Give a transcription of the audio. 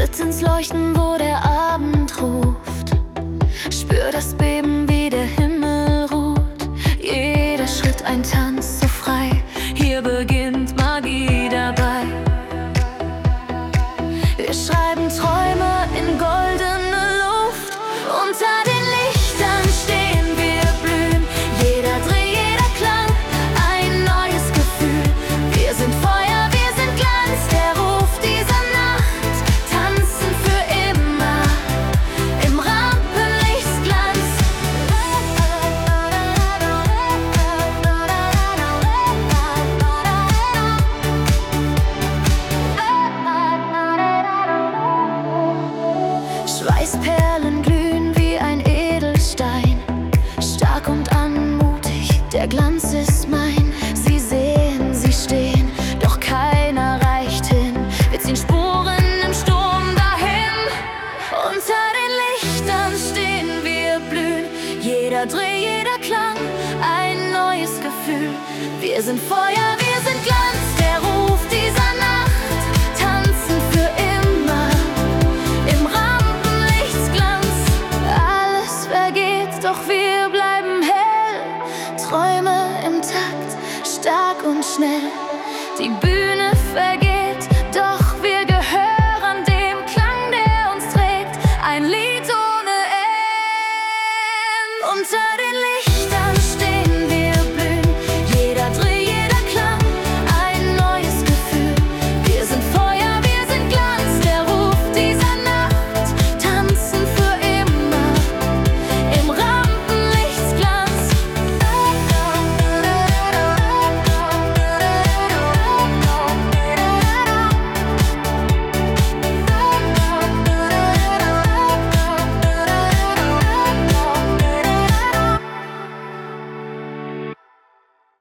Schritt ins Leuchten, wo der Abend ruft. Spür das Beben, wie der Himmel ruht. Jeder Schritt ein Tanz, so frei. Hier beginnt Magie dabei. Wir schreiben Träume in goldene Luft. Unter den Lichtern stehen wir, blühen. Jeder Dreh, jeder Klang, ein neues Gefühl. Wir sind Feuer, wir sind Glanz, der Ruf dieser Nacht. Tanzen für immer im Rampenlichtsglanz. Schweißperlen glühen wie ein Edelstein. Stark und anmutig, der Glanz ist mein. Sie sehen, sie stehen, doch keiner reicht hin. Wir ziehen Spuren im Sturm dahin. Unter den Lichtern stehen wir, blühen. Jeder Dreh, jeder Klang, ein neues Gefühl. Wir sind Feuer,